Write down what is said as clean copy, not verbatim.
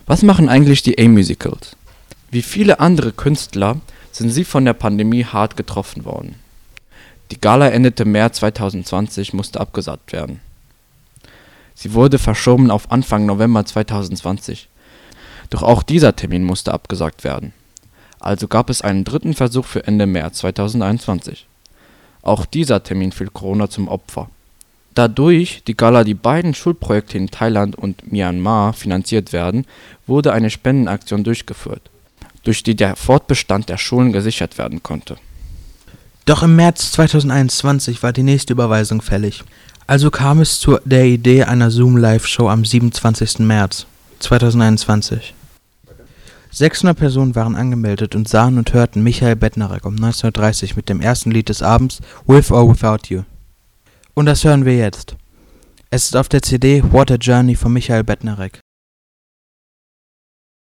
Was machen eigentlich die A-Musicals? Wie viele andere Künstler sind sie von der Pandemie hart getroffen worden. Die Gala endete März 2020, musste abgesagt werden. Sie wurde verschoben auf Anfang November 2020. Doch auch dieser Termin musste abgesagt werden. Also gab es einen dritten Versuch für Ende März 2021. Auch dieser Termin fiel Corona zum Opfer. Da durch die Gala die beiden Schulprojekte in Thailand und Myanmar finanziert werden, wurde eine Spendenaktion durchgeführt, durch die der Fortbestand der Schulen gesichert werden konnte. Doch im März 2021 war die nächste Überweisung fällig. Also kam es zu der Idee einer Zoom-Live-Show am 27. März 2021. 600 Personen waren angemeldet und sahen und hörten Michael Bednarek um 19:30 mit dem ersten Lied des Abends, With or Without You. Und das hören wir jetzt. Es ist auf der CD What a Journey von Michael Bednarek.